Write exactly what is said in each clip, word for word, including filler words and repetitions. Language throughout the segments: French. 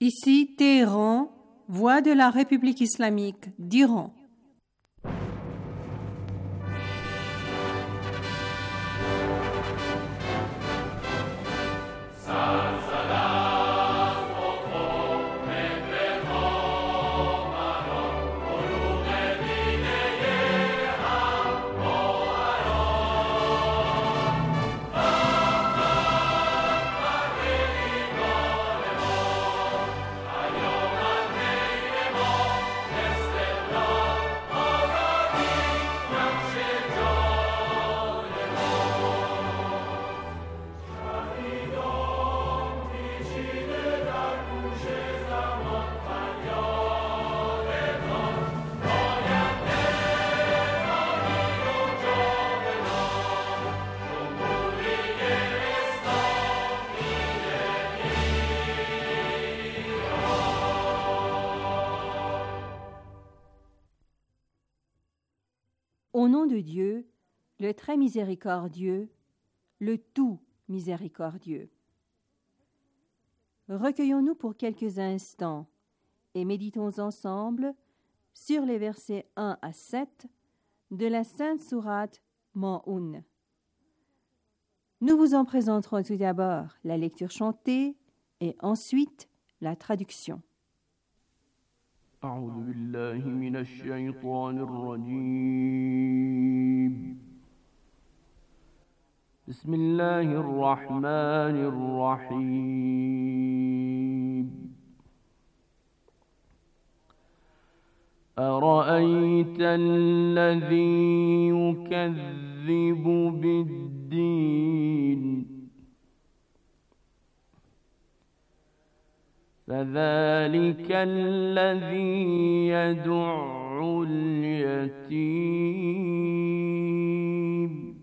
Ici Téhéran, voix de la République islamique d'Iran. Au nom de Dieu, le très miséricordieux, le tout miséricordieux. Recueillons-nous pour quelques instants et méditons ensemble sur les versets un à sept de la Sainte Sourate Maûn. Nous vous en présenterons tout d'abord la lecture chantée et ensuite la traduction. أعوذ بالله من الشيطان الرجيم بسم الله الرحمن الرحيم أرأيت الذي يكذب بالدين فذلك الذي يدع اليتيم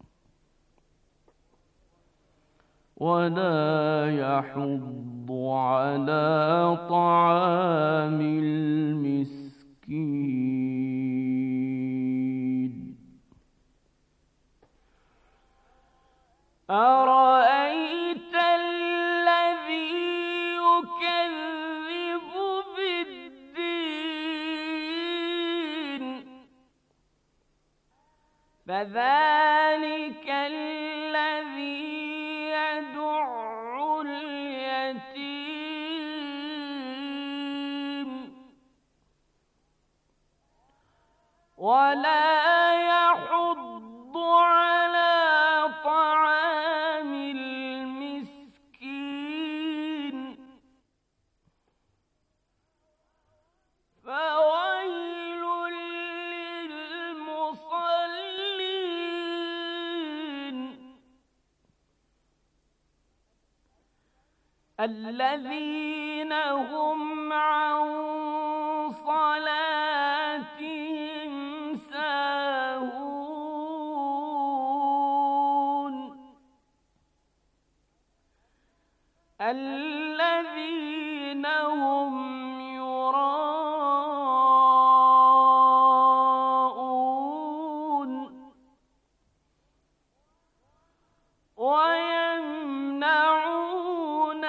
ولا يحض على طعام المسكين أرأيت الذي يكذب بالدين فذلك الذي يدع اليتيم ولا يحض على طعام المسكين فويل للمصلين الذين هم عن صلاتهم ساهون الذين هم يراءون ويمنعون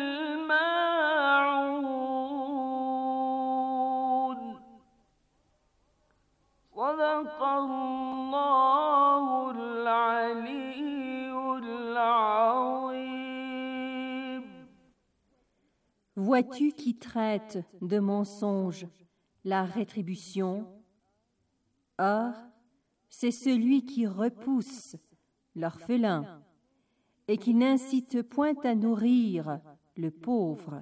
الماعون صدق الله العلي العظيم. Vois-tu qui traite de mensonge la rétribution? Or, c'est celui qui repousse l'orphelin et qui n'incite point à nourrir le pauvre.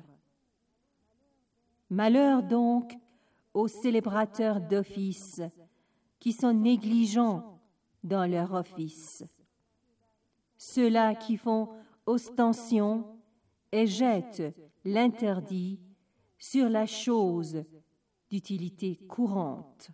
Malheur donc aux célébrateurs d'office qui sont négligents dans leur office, ceux-là qui font ostension et jettent l'interdit sur la chose d'utilité courante.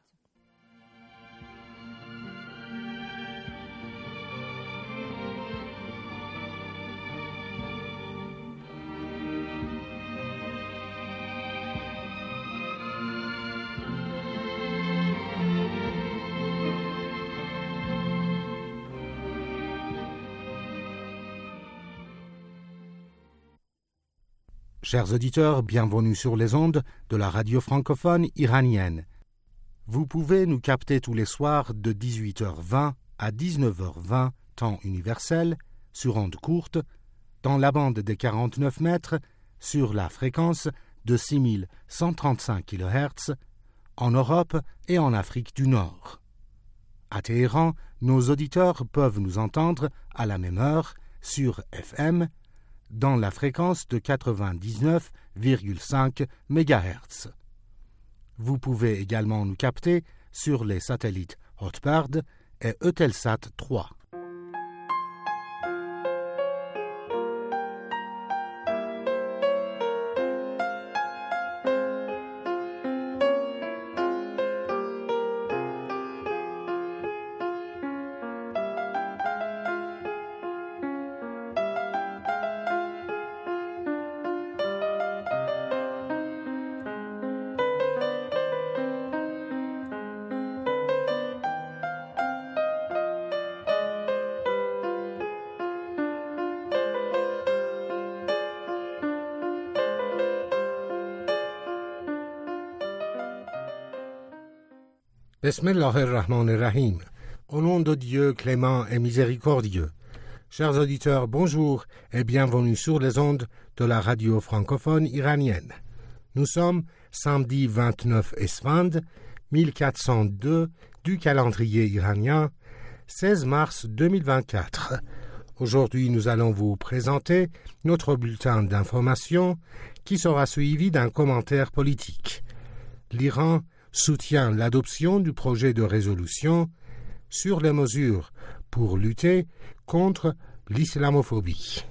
Chers auditeurs, bienvenue sur les ondes de la radio francophone iranienne. Vous pouvez nous capter tous les soirs de dix-huit heures vingt à dix-neuf heures vingt, temps universel, sur ondes courtes, dans la bande des quarante-neuf mètres, sur la fréquence de six mille cent trente-cinq kilohertz, en Europe et en Afrique du Nord. À Téhéran, nos auditeurs peuvent nous entendre à la même heure sur F M, dans la fréquence de quatre-vingt-dix-neuf virgule cinq mégahertz. Vous pouvez également nous capter sur les satellites Hotbird et Eutelsat trois. Bismillahirrahmanirrahim. Au nom de Dieu clément et miséricordieux. Chers auditeurs, bonjour et bienvenue sur les ondes de la radio francophone iranienne. Nous sommes samedi vingt-neuf Esfand, mille quatre cent deux du calendrier iranien, seize mars deux mille vingt-quatre. Aujourd'hui, nous allons vous présenter notre bulletin d'information qui sera suivi d'un commentaire politique. L'Iran soutient l'adoption du projet de résolution sur les mesures pour lutter contre l'islamophobie.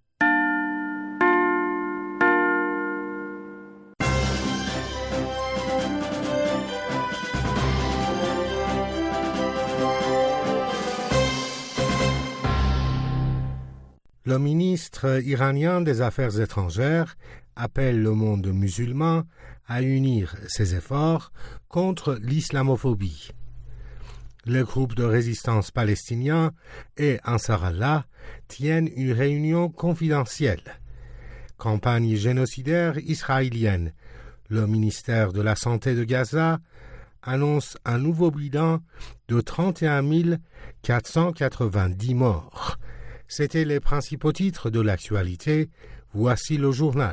Le ministre iranien des Affaires étrangères appelle le monde musulman à unir ses efforts contre l'islamophobie. Les groupes de résistance palestiniens et Ansar Allah tiennent une réunion confidentielle. Campagne génocidaire israélienne. Le ministère de la Santé de Gaza annonce un nouveau bilan de trente et un mille quatre cent quatre-vingt-dix morts. C'étaient les principaux titres de l'actualité. Voici le journal.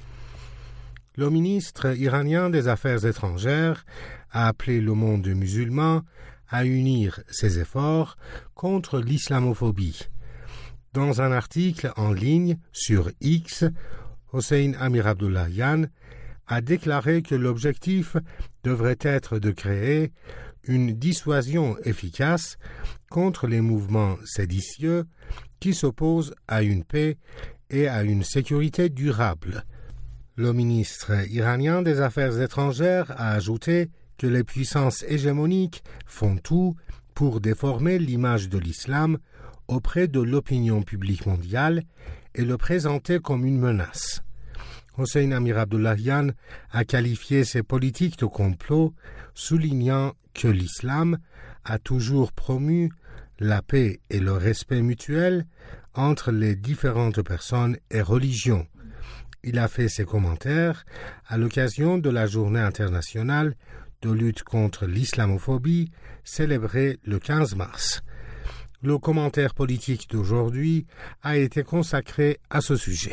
Le ministre iranien des Affaires étrangères a appelé le monde musulman à unir ses efforts contre l'islamophobie. Dans un article en ligne sur X, Hossein Amir Abdollahian a déclaré que l'objectif devrait être de créer une dissuasion efficace contre les mouvements séditieux qui s'opposent à une paix et à une sécurité durable. Le ministre iranien des Affaires étrangères a ajouté que les puissances hégémoniques font tout pour déformer l'image de l'islam auprès de l'opinion publique mondiale et le présenter comme une menace. Hossein Amir Abdollahian a qualifié ces politiques de complot, soulignant que l'islam a toujours promu la paix et le respect mutuel entre les différentes personnes et religions. Il a fait ses commentaires à l'occasion de la Journée internationale de lutte contre l'islamophobie célébrée le quinze mars. Le commentaire politique d'aujourd'hui a été consacré à ce sujet.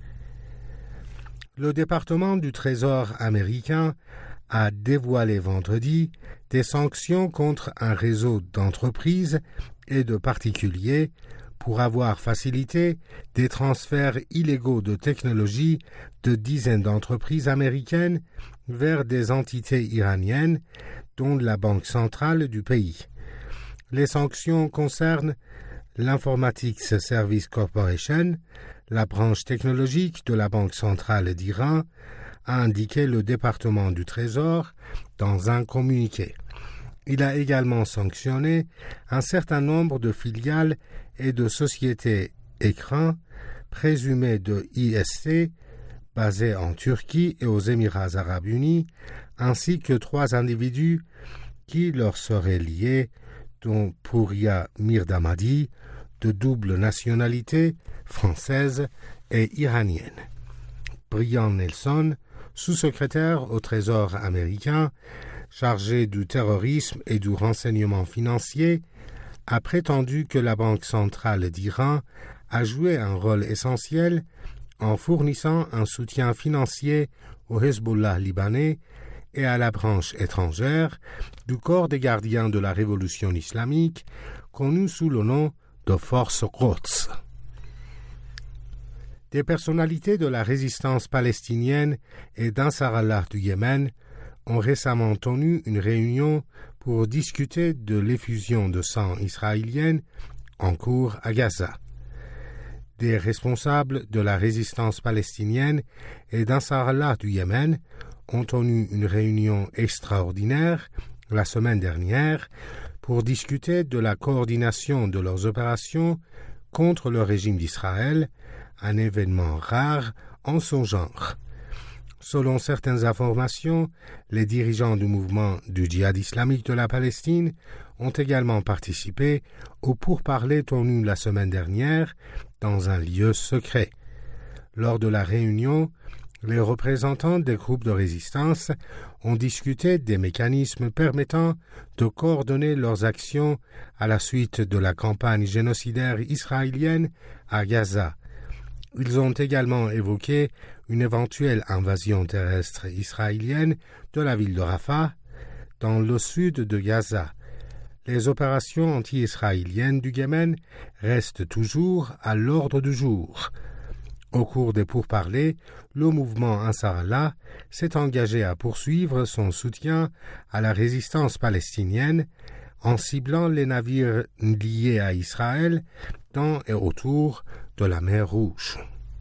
Le département du Trésor américain a dévoilé vendredi des sanctions contre un réseau d'entreprises et de particuliers pour avoir facilité des transferts illégaux de technologie de dizaines d'entreprises américaines vers des entités iraniennes, dont la Banque centrale du pays. Les sanctions concernent l'Informatics Service Corporation, la branche technologique de la Banque centrale d'Iran, a indiqué le département du Trésor dans un communiqué. Il a également sanctionné un certain nombre de filiales et de sociétés écrans présumées de I S C basées en Turquie et aux Émirats arabes unis, ainsi que trois individus qui leur seraient liés, dont Pouria Mirdamadi, de double nationalité française et iranienne. Brian Nelson, sous-secrétaire au Trésor américain, chargé du terrorisme et du renseignement financier, a prétendu que la Banque centrale d'Iran a joué un rôle essentiel en fournissant un soutien financier au Hezbollah libanais et à la branche étrangère du corps des gardiens de la révolution islamique, connu sous le nom de Force Quds. Des personnalités de la résistance palestinienne et d'Ansar Allah du Yémen ont récemment tenu une réunion pour discuter de l'effusion de sang israélienne en cours à Gaza. Des responsables de la résistance palestinienne et d'Ansar Allah du Yémen ont tenu une réunion extraordinaire la semaine dernière pour discuter de la coordination de leurs opérations contre le régime d'Israël, un événement rare en son genre. Selon certaines informations, les dirigeants du mouvement du djihad islamique de la Palestine ont également participé aux pourparlers tenus la semaine dernière dans un lieu secret. Lors de la réunion, les représentants des groupes de résistance ont discuté des mécanismes permettant de coordonner leurs actions à la suite de la campagne génocidaire israélienne à Gaza. Ils ont également évoqué une éventuelle invasion terrestre israélienne de la ville de Rafah, dans le sud de Gaza. Les opérations anti-israéliennes du Yémen restent toujours à l'ordre du jour. Au cours des pourparlers, le mouvement Ansar Allah s'est engagé à poursuivre son soutien à la résistance palestinienne en ciblant les navires liés à Israël dans et autour de la mer Rouge.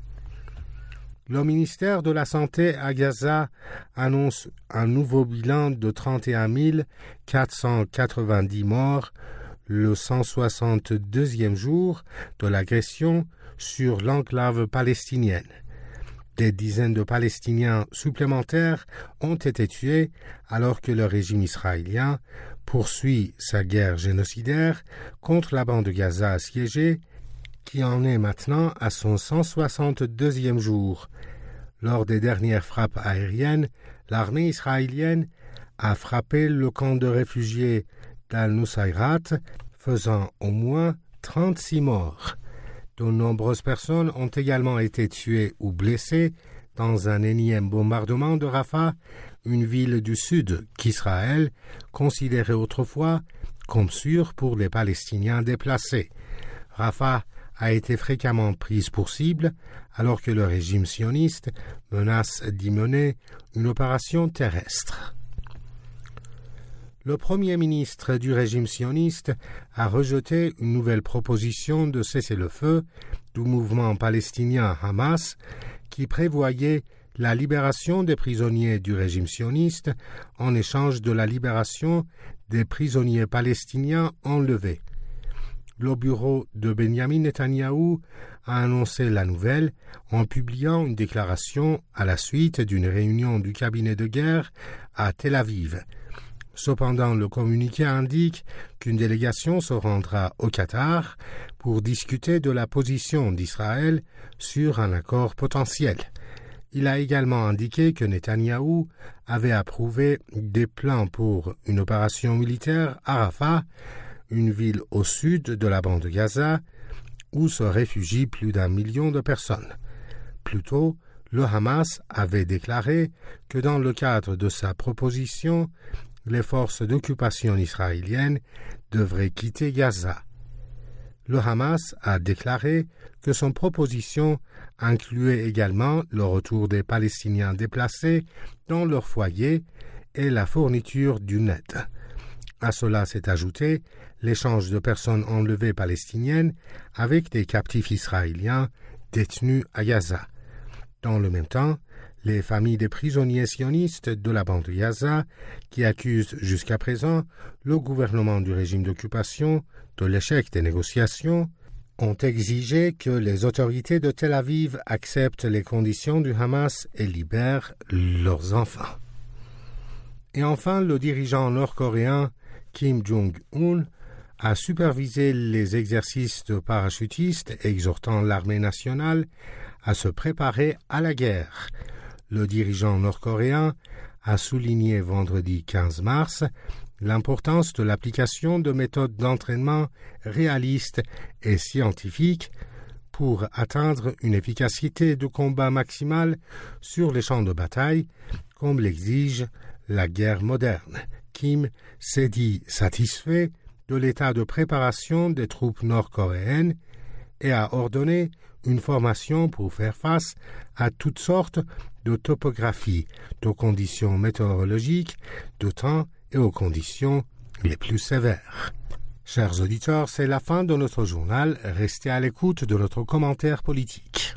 Le ministère de la Santé à Gaza annonce un nouveau bilan de trente et un mille quatre cent quatre-vingt-dix morts le cent soixante-deuxième jour de l'agression sur l'enclave palestinienne. Des dizaines de Palestiniens supplémentaires ont été tués alors que le régime israélien poursuit sa guerre génocidaire contre la bande de Gaza assiégée, qui en est maintenant à son cent soixante-deuxième jour. Lors des dernières frappes aériennes, l'armée israélienne a frappé le camp de réfugiés d'Al-Nusayrat, faisant au moins trente-six morts. De nombreuses personnes ont également été tuées ou blessées dans un énième bombardement de Rafah, une ville du sud qu'Israël considérait autrefois comme sûre pour les Palestiniens déplacés. Rafah a été fréquemment prise pour cible, alors que le régime sioniste menace d'y mener une opération terrestre. Le premier ministre du régime sioniste a rejeté une nouvelle proposition de cessez-le-feu du mouvement palestinien Hamas qui prévoyait la libération des prisonniers du régime sioniste en échange de la libération des prisonniers palestiniens enlevés. Le bureau de Benjamin Netanyahou a annoncé la nouvelle en publiant une déclaration à la suite d'une réunion du cabinet de guerre à Tel Aviv. Cependant, le communiqué indique qu'une délégation se rendra au Qatar pour discuter de la position d'Israël sur un accord potentiel. Il a également indiqué que Netanyahou avait approuvé des plans pour une opération militaire à Rafah, une ville au sud de la bande de Gaza, où se réfugient plus d'un million de personnes. Plus tôt, le Hamas avait déclaré que dans le cadre de sa proposition, les forces d'occupation israéliennes devraient quitter Gaza. Le Hamas a déclaré que son proposition incluait également le retour des Palestiniens déplacés dans leur foyer et la fourniture d'une aide. À cela s'est ajouté l'échange de personnes enlevées palestiniennes avec des captifs israéliens détenus à Gaza. Dans le même temps, les familles des prisonniers sionistes de la bande de Gaza, qui accusent jusqu'à présent le gouvernement du régime d'occupation de l'échec des négociations, ont exigé que les autorités de Tel Aviv acceptent les conditions du Hamas et libèrent leurs enfants. Et enfin, le dirigeant nord-coréen Kim Jong-un a supervisé les exercices de parachutistes, exhortant l'armée nationale à se préparer à la guerre. Le dirigeant nord-coréen a souligné vendredi quinze mars l'importance de l'application de méthodes d'entraînement réalistes et scientifiques pour atteindre une efficacité de combat maximale sur les champs de bataille, comme l'exige la guerre moderne. Kim s'est dit satisfait de l'état de préparation des troupes nord-coréennes et a ordonné une formation pour faire face à toutes sortes de topographies, de conditions météorologiques, de temps et aux conditions les plus sévères. Chers auditeurs, c'est la fin de notre journal. Restez à l'écoute de notre commentaire politique.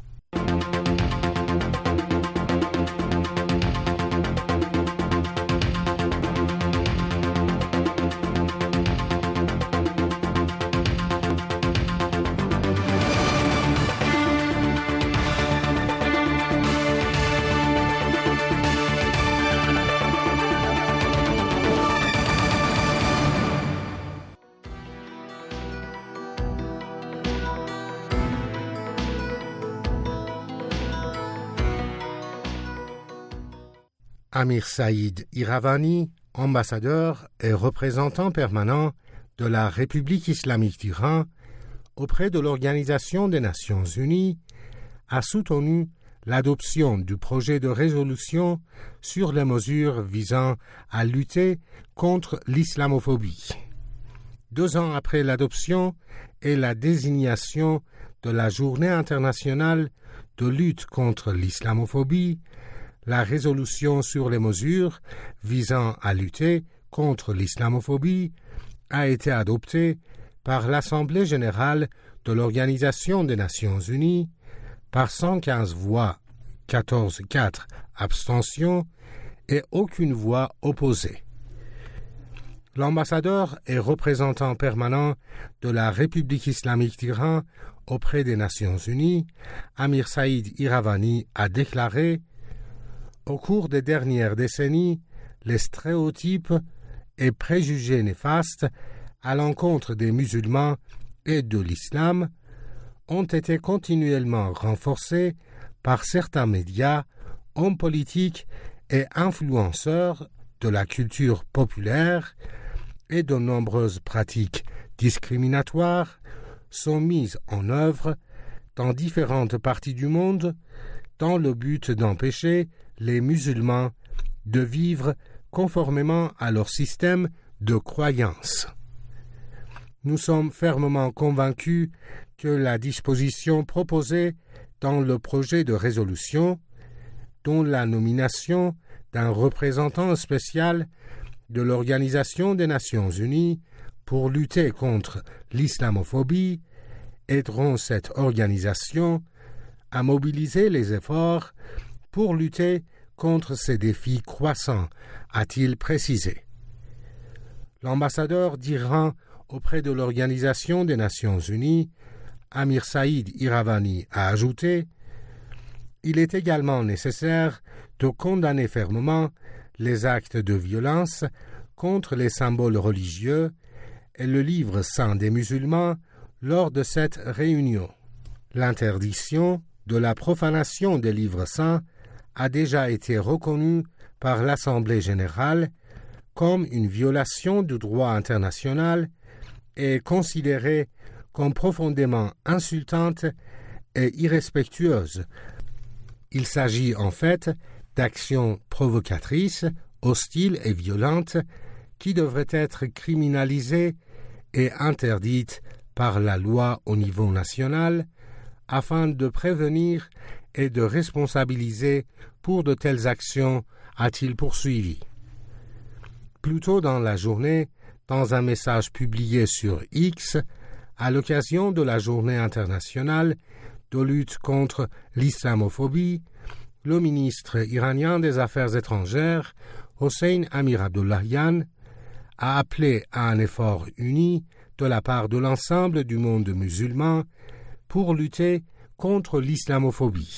Amir Saïd Iravani, ambassadeur et représentant permanent de la République islamique d'Iran auprès de l'Organisation des Nations unies, a soutenu l'adoption du projet de résolution sur les mesures visant à lutter contre l'islamophobie. Deux ans après l'adoption et la désignation de la Journée internationale de lutte contre l'islamophobie, la résolution sur les mesures visant à lutter contre l'islamophobie a été adoptée par l'Assemblée générale de l'Organisation des Nations unies par cent quinze voix, quatorze quatre abstentions et aucune voix opposée. L'ambassadeur et représentant permanent de la République islamique d'Iran auprès des Nations unies, Amir Saïd Iravani, a déclaré: au cours des dernières décennies, les stéréotypes et préjugés néfastes à l'encontre des musulmans et de l'islam ont été continuellement renforcés par certains médias, hommes politiques et influenceurs de la culture populaire, et de nombreuses pratiques discriminatoires sont mises en œuvre dans différentes parties du monde dans le but d'empêcher les musulmans de vivre conformément à leur système de croyance. Nous sommes fermement convaincus que la disposition proposée dans le projet de résolution, dont la nomination d'un représentant spécial de l'Organisation des Nations unies pour lutter contre l'islamophobie, aideront cette organisation à mobiliser les efforts pour lutter contre ces défis croissants, a-t-il précisé. L'ambassadeur d'Iran auprès de l'Organisation des Nations unies, Amir Saïd Iravani, a ajouté: il est également nécessaire de condamner fermement les actes de violence contre les symboles religieux et le livre saint des musulmans lors de cette réunion. L'interdiction de la profanation des livres saints a déjà été reconnue par l'Assemblée générale comme une violation du droit international et considérée comme profondément insultante et irrespectueuse. Il s'agit en fait d'actions provocatrices, hostiles et violentes qui devraient être criminalisées et interdites par la loi au niveau national afin de prévenir et de responsabiliser pour de telles actions, a-t-il poursuivi. Plus tôt dans la journée, dans un message publié sur X, à l'occasion de la Journée internationale de lutte contre l'islamophobie, le ministre iranien des Affaires étrangères, Hossein Amir-Abdollahian, a appelé à un effort uni de la part de l'ensemble du monde musulman pour lutter contre l'islamophobie.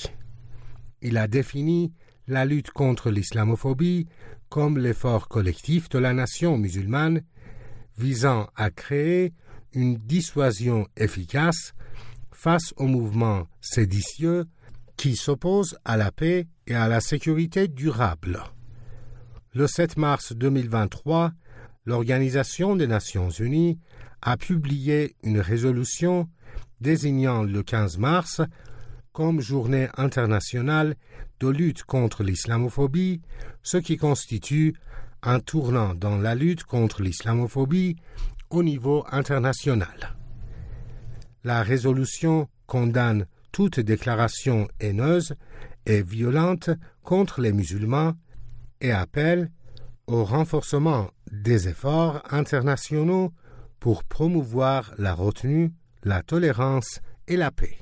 Il a défini la lutte contre l'islamophobie comme l'effort collectif de la nation musulmane visant à créer une dissuasion efficace face au mouvement séditieux qui s'oppose à la paix et à la sécurité durable. Le sept mars deux mille vingt-trois, l'Organisation des Nations Unies a publié une résolution désignant le quinze mars comme journée internationale de lutte contre l'islamophobie, ce qui constitue un tournant dans la lutte contre l'islamophobie au niveau international. La résolution condamne toute déclaration haineuse et violente contre les musulmans et appelle au renforcement des efforts internationaux pour promouvoir la retenue, la tolérance et la paix.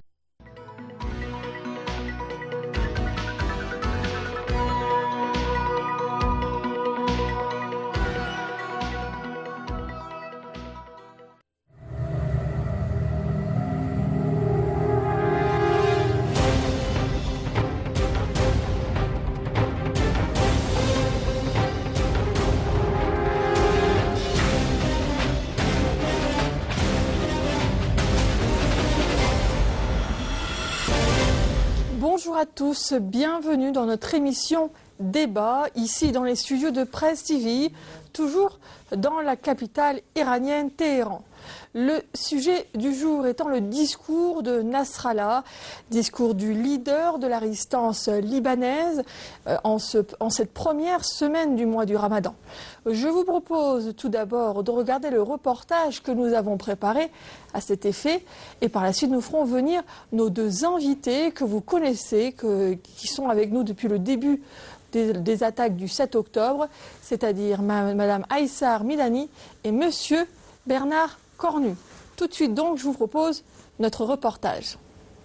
Bonjour à tous, bienvenue dans notre émission Débat, ici dans les studios de Presse T V, toujours dans la capitale iranienne Téhéran. Le sujet du jour étant le discours de Nasrallah, discours du leader de la résistance libanaise euh, en, ce, en cette première semaine du mois du Ramadan. Je vous propose tout d'abord de regarder le reportage que nous avons préparé à cet effet et par la suite nous ferons venir nos deux invités que vous connaissez, que, qui sont avec nous depuis le début des, des attaques du sept octobre, c'est-à-dire ma, Madame Aïssar Milani et Monsieur Bernard Cornu. Tout de suite donc, je vous propose notre reportage.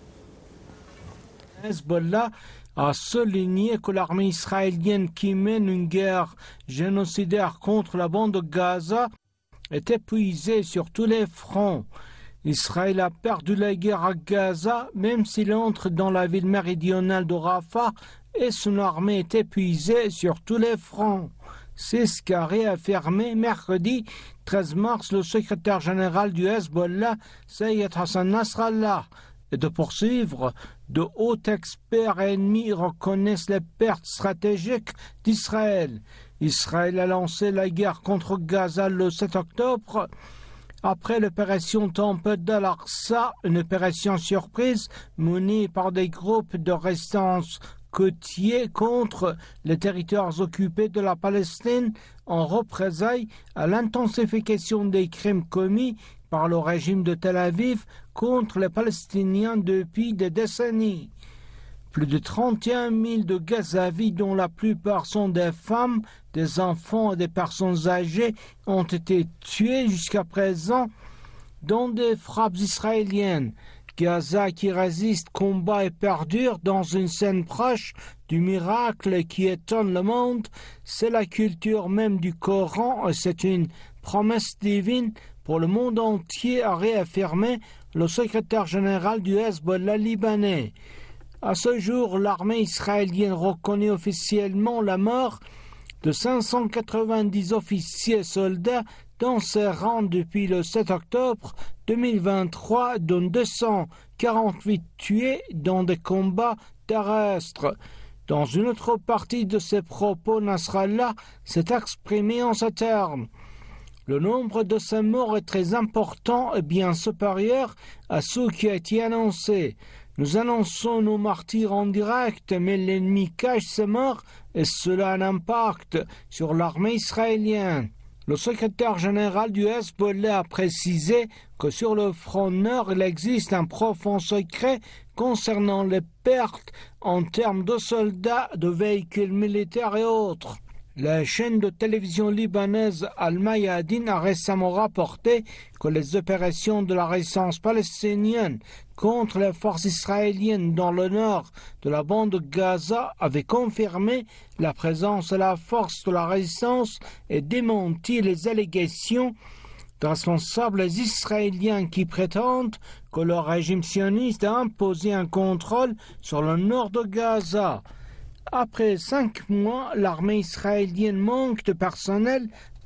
Hezbollah a souligné que l'armée israélienne qui mène une guerre génocidaire contre la bande de Gaza est épuisée sur tous les fronts. Israël a perdu la guerre à Gaza, même s'il entre dans la ville méridionale de Rafah et son armée est épuisée sur tous les fronts. C'est ce qu'a réaffirmé mercredi treize mars le secrétaire général du Hezbollah, Sayyed Hassan Nasrallah, et de poursuivre, de hauts experts ennemis reconnaissent les pertes stratégiques d'Israël. Israël a lancé la guerre contre Gaza le sept octobre, après l'opération Tempête d'Al-Aqsa, une opération surprise menée par des groupes de résistance côtiers contre les territoires occupés de la Palestine en représailles à l'intensification des crimes commis par le régime de Tel Aviv contre les Palestiniens depuis des décennies. Plus de trente et un mille de Gazaouis, dont la plupart sont des femmes, des enfants et des personnes âgées, ont été tués jusqu'à présent dans des frappes israéliennes. Gaza qui résiste, combat et perdure dans une scène proche du miracle qui étonne le monde, c'est la culture même du Coran et c'est une promesse divine pour le monde entier, a réaffirmé le secrétaire général du Hezbollah libanais. À ce jour, l'armée israélienne reconnaît officiellement la mort de cinq cent quatre-vingt-dix officiers et soldats dans ses rangs depuis le sept octobre deux mille vingt-trois, dont deux cent quarante-huit tués dans des combats terrestres. Dans une autre partie de ses propos, Nasrallah s'est exprimé en ces termes. Le nombre de ces morts est très important et bien supérieur à ce qui a été annoncé. Nous annonçons nos martyrs en direct, mais l'ennemi cache ses morts et cela a un impact sur l'armée israélienne. Le secrétaire général du Hezbollah a précisé que sur le front nord, il existe un profond secret concernant les pertes en termes de soldats, de véhicules militaires et autres. La chaîne de télévision libanaise Al-Mayadin a récemment rapporté que les opérations de la résistance palestinienne contre les forces israéliennes dans le nord de la bande de Gaza avaient confirmé la présence de la force de la résistance et démenti les allégations de responsables israéliens qui prétendent que le régime sioniste a imposé un contrôle sur le nord de Gaza. Après cinq mois, l'armée israélienne manque de personnel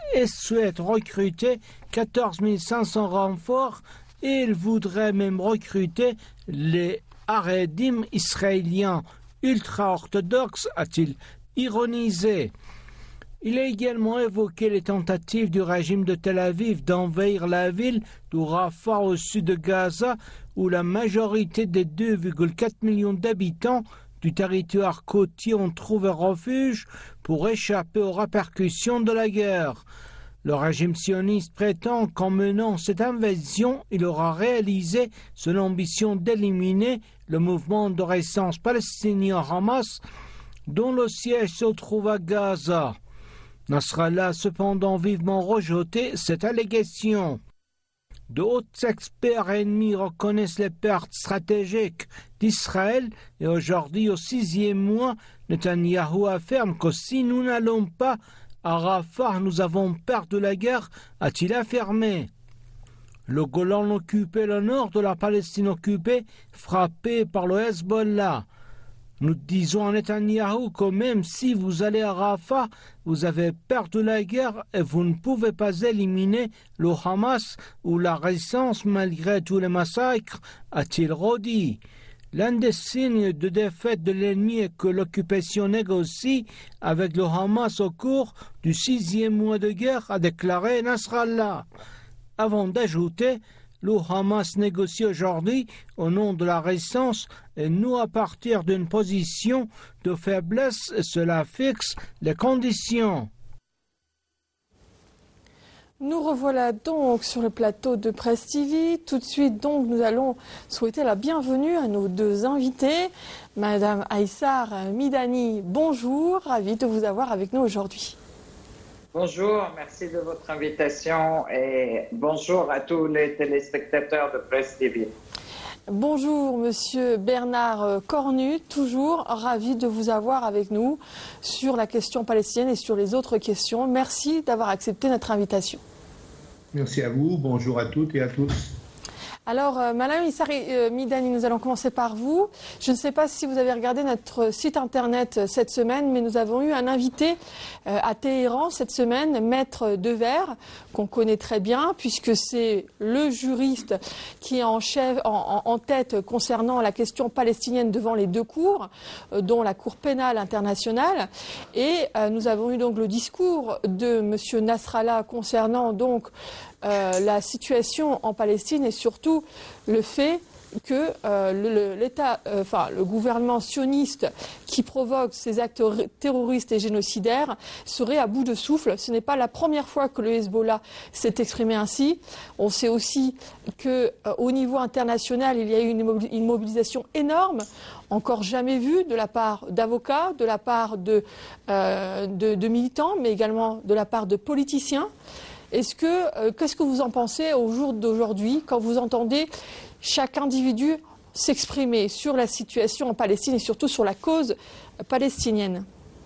et souhaite recruter quatorze mille cinq cents renforts et il voudrait même recruter les Haredim israéliens ultra-orthodoxes, a-t-il ironisé. Il a également évoqué les tentatives du régime de Tel Aviv d'envahir la ville de Rafah au sud de Gaza, où la majorité des deux virgule quatre millions d'habitants du territoire côtier ont trouvé refuge pour échapper aux répercussions de la guerre. Le régime sioniste prétend qu'en menant cette invasion, il aura réalisé son ambition d'éliminer le mouvement de résistance palestinien Hamas, dont le siège se trouve à Gaza. Nasrallah a cependant vivement rejeté cette allégation. De hauts experts ennemis reconnaissent les pertes stratégiques d'Israël et aujourd'hui, au sixième mois, Netanyahou affirme que si nous n'allons pas à Rafah, nous avons perdu la guerre, a-t-il affirmé. Le Golan occupé, le nord de la Palestine occupée, frappé par le Hezbollah. Nous disons à Netanyahou que même si vous allez à Rafah, vous avez perdu la guerre et vous ne pouvez pas éliminer le Hamas ou la résistance malgré tous les massacres, a-t-il redit. L'un des signes de défaite de l'ennemi est que l'occupation négocie avec le Hamas au cours du sixième mois de guerre, a déclaré Nasrallah. Avant d'ajouter, le Hamas négocie aujourd'hui au nom de la résistance et nous à partir d'une position de faiblesse, cela fixe les conditions. Nous revoilà donc sur le plateau de Presse T V. Tout de suite, donc, nous allons souhaiter la bienvenue à nos deux invités. Madame Aïssar Midani, bonjour, ravie de vous avoir avec nous aujourd'hui. Bonjour, merci de votre invitation et bonjour à tous les téléspectateurs de Presse T V. Bonjour Monsieur Bernard Cornu, toujours ravi de vous avoir avec nous sur la question palestinienne et sur les autres questions. Merci d'avoir accepté notre invitation. Merci à vous, bonjour à toutes et à tous. Alors, euh, Madame Aïssar euh, Midani, nous allons commencer par vous. Je ne sais pas si vous avez regardé notre site internet euh, cette semaine, mais nous avons eu un invité euh, à Téhéran cette semaine, Maître Dever, qu'on connaît très bien, puisque c'est le juriste qui est en, chef, en, en, en tête concernant la question palestinienne devant les deux cours, euh, dont la Cour pénale internationale. Et euh, nous avons eu donc le discours de Monsieur Nasrallah concernant donc Euh, la situation en Palestine et surtout le fait que euh, le, l'État, euh, enfin le gouvernement sioniste qui provoque ces actes terroristes et génocidaires serait à bout de souffle. Ce n'est pas la première fois que le Hezbollah s'est exprimé ainsi. On sait aussi que euh, au niveau international, il y a eu une, une mobilisation énorme, encore jamais vue de la part d'avocats, de la part de, euh, de, de militants, mais également de la part de politiciens. Est-ce que, euh, qu'est-ce que vous en pensez au jour d'aujourd'hui quand vous entendez chaque individu s'exprimer sur la situation en Palestine et surtout sur la cause palestinienne?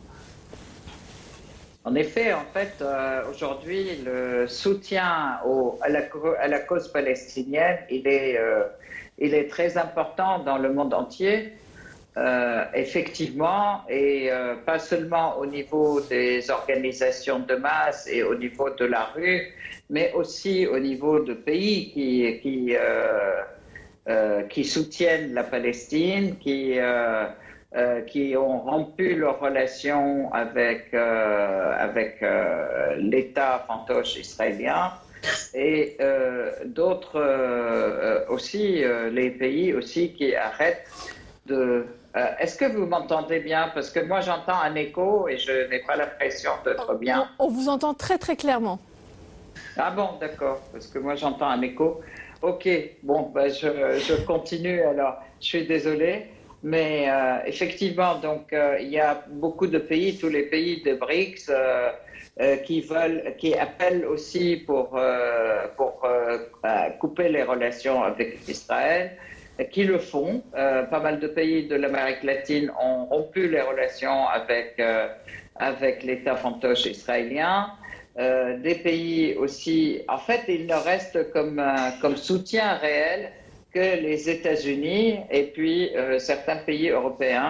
En effet, en fait, euh, aujourd'hui, le soutien au, à, la, à la cause palestinienne, il est, euh, il est très important dans le monde entier. Euh, effectivement, et euh, pas seulement au niveau des organisations de masse et au niveau de la rue, mais aussi au niveau de pays qui, qui, euh, euh, qui soutiennent la Palestine, qui, euh, euh, qui ont rompu leurs relations avec, euh, avec euh, l'État fantoche israélien. Et euh, d'autres euh, aussi, euh, les pays aussi qui arrêtent de... Euh, est-ce que vous m'entendez bien? Parce que moi j'entends un écho et je n'ai pas l'impression d'être bien. On, on vous entend très très clairement. Ah bon, d'accord, parce que moi j'entends un écho. Ok, bon, ben je, je continue alors. Je suis désolé, mais euh, effectivement, donc euh, il y a beaucoup de pays, tous les pays de BRICS, euh, euh, qui veulent, qui appellent aussi pour euh, pour euh, couper les relations avec Israël. Qui le font. Euh, pas mal de pays de l'Amérique latine ont rompu les relations avec, euh, avec l'État fantoche israélien. Euh, des pays aussi... En fait, il ne reste comme, euh, comme soutien réel que les États-Unis et puis euh, certains pays européens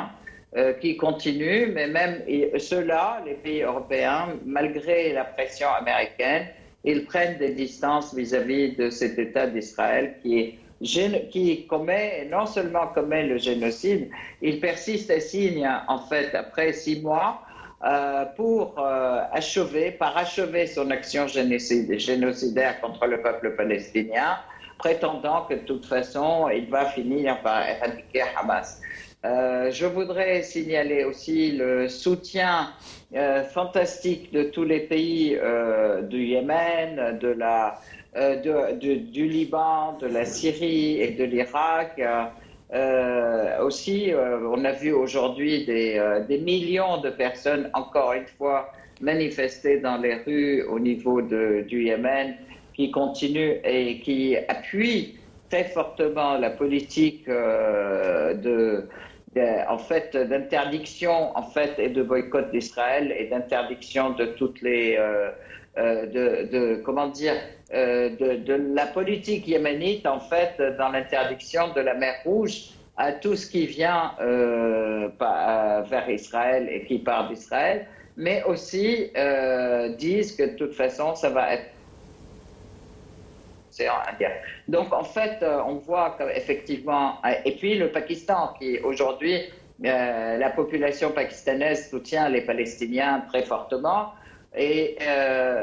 euh, qui continuent, mais même ceux-là, les pays européens, malgré la pression américaine, ils prennent des distances vis-à-vis de cet État d'Israël qui, qui commet, non seulement commet le génocide, il persiste et signe, en fait, après six mois, euh, pour euh, achever, parachever son action génocide, génocidaire contre le peuple palestinien, prétendant que de toute façon, il va finir par éradiquer Hamas. Euh, je voudrais signaler aussi le soutien euh, fantastique de tous les pays euh, du Yémen, de la, euh, de, de, du Liban, de la Syrie et de l'Irak. Euh, aussi, euh, on a vu aujourd'hui des, euh, des millions de personnes, encore une fois, manifester dans les rues au niveau de, du Yémen, qui continuent et qui appuient très fortement la politique euh, de, de, en fait, d'interdiction en fait, et de boycott d'Israël et d'interdiction de toutes les, euh, euh, de, de, comment dire, euh, de, de la politique yéménite en fait, dans l'interdiction de la mer Rouge à tout ce qui vient euh, pas, vers Israël et qui part d'Israël, mais aussi euh, disent que de toute façon ça va être indien. Donc en fait, on voit qu'effectivement, et puis le Pakistan qui aujourd'hui, euh, la population pakistanaise soutient les Palestiniens très fortement, et euh,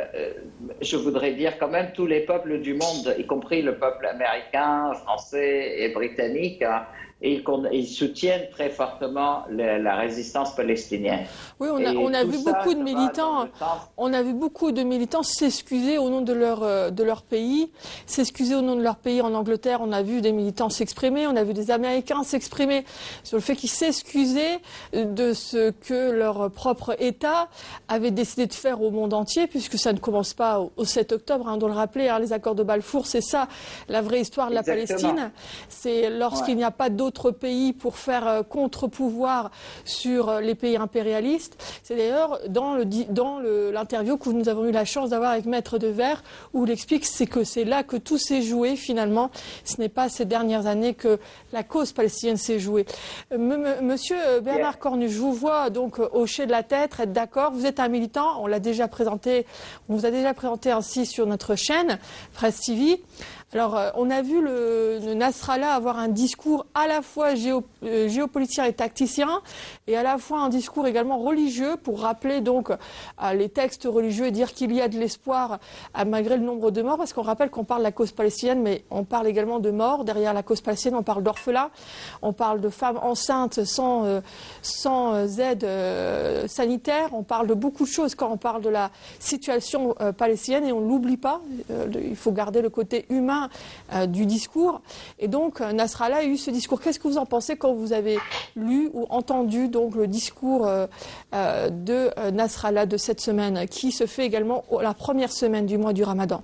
je voudrais dire quand même tous les peuples du monde, y compris le peuple américain, français et britannique, et ils soutiennent très fortement la, la résistance palestinienne. Oui, on a, on a vu beaucoup de militants, on a vu beaucoup de militants s'excuser au nom de leur de leur pays, s'excuser au nom de leur pays en Angleterre. On a vu des militants s'exprimer, on a vu des Américains s'exprimer sur le fait qu'ils s'excusaient de ce que leur propre État avait décidé de faire au monde entier, puisque ça ne commence pas au, au sept octobre, hein, on doit le rappeler, hein, les accords de Balfour, c'est ça la vraie histoire de la Exactement. Palestine. C'est lorsqu'il ouais. n'y a pas d'autres d'autres pays pour faire euh, contre-pouvoir sur euh, les pays impérialistes. C'est d'ailleurs dans, le, dans le, l'interview que nous avons eu la chance d'avoir avec Maître Devers, où il explique c'est que c'est là que tout s'est joué finalement. Ce n'est pas ces dernières années que la cause palestinienne s'est jouée. Euh, Monsieur Bernard yeah. Cornu, je vous vois donc hocher de la tête, être d'accord. Vous êtes un militant, on l'a déjà présenté, on vous a déjà présenté ainsi sur notre chaîne Presse T V. Alors, euh, on a vu le, le Nasrallah avoir un discours à la fois géo, euh, géopoliticien et tacticien, et à la fois un discours également religieux pour rappeler donc euh, les textes religieux et dire qu'il y a de l'espoir euh, malgré le nombre de morts, parce qu'on rappelle qu'on parle de la cause palestinienne, mais on parle également de morts. Derrière la cause palestinienne, on parle d'orphelins, on parle de femmes enceintes sans, euh, sans aide euh, sanitaire, on parle de beaucoup de choses quand on parle de la situation euh, palestinienne, et on ne l'oublie pas. Euh, il faut garder le côté humain Euh, du discours. Et donc, euh, Nasrallah a eu ce discours. Qu'est-ce que vous en pensez quand vous avez lu ou entendu donc, le discours euh, euh, de euh, Nasrallah de cette semaine, qui se fait également la première semaine du mois du Ramadan?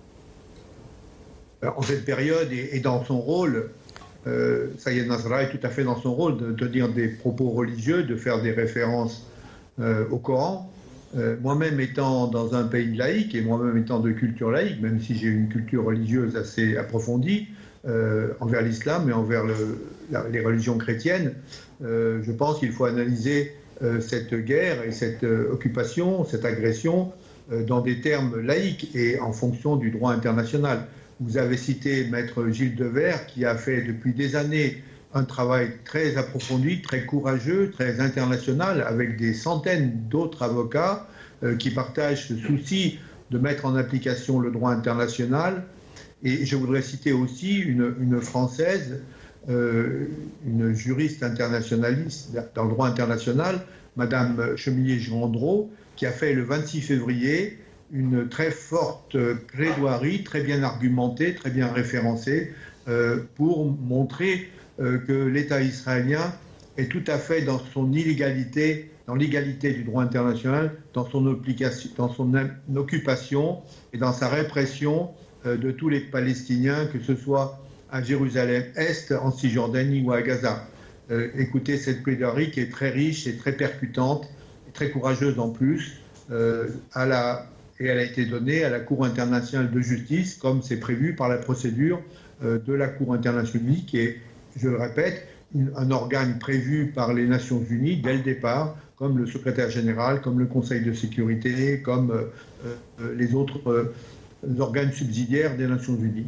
En cette période et, et dans son rôle, euh, Sayed Nasrallah est tout à fait dans son rôle de tenir des propos religieux, de faire des références euh, au Coran. Euh, moi-même étant dans un pays laïque et moi-même étant de culture laïque, même si j'ai une culture religieuse assez approfondie euh, envers l'islam et envers le, la, les religions chrétiennes, euh, je pense qu'il faut analyser euh, cette guerre et cette euh, occupation, cette agression euh, dans des termes laïques et en fonction du droit international. Vous avez cité Maître Gilles Devers qui a fait depuis des années un travail très approfondi, très courageux, très international, avec des centaines d'autres avocats euh, qui partagent ce souci de mettre en application le droit international. Et je voudrais citer aussi une, une Française, euh, une juriste internationaliste dans le droit international, Madame Chemillier-Gendreau, qui a fait le vingt-six février une très forte plaidoirie, très bien argumentée, très bien référencée, euh, pour montrer que l'État israélien est tout à fait dans son illégalité, dans l'égalité du droit international, dans son, obligation, dans son occupation et dans sa répression de tous les Palestiniens, que ce soit à Jérusalem-Est, en Cisjordanie ou à Gaza. Euh, écoutez cette plaidoirie qui est très riche et très percutante, et très courageuse en plus, euh, à la, et elle a été donnée à la Cour internationale de justice, comme c'est prévu par la procédure euh, de la Cour internationale, qui est, je le répète, un organe prévu par les Nations Unies dès le départ, comme le secrétaire général, comme le Conseil de sécurité, comme euh, les autres euh, organes subsidiaires des Nations Unies.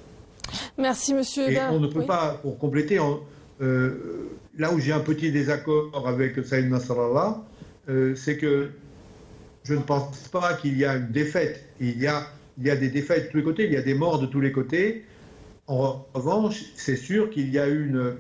Merci, monsieur. Et Ben, on ne peut oui. pas, pour compléter, on, euh, là où j'ai un petit désaccord avec Saïd Nasrallah, euh, c'est que je ne pense pas qu'il y a une défaite. Il y a, il y a des défaites de tous les côtés, il y a des morts de tous les côtés. En revanche, c'est sûr qu'il y a une,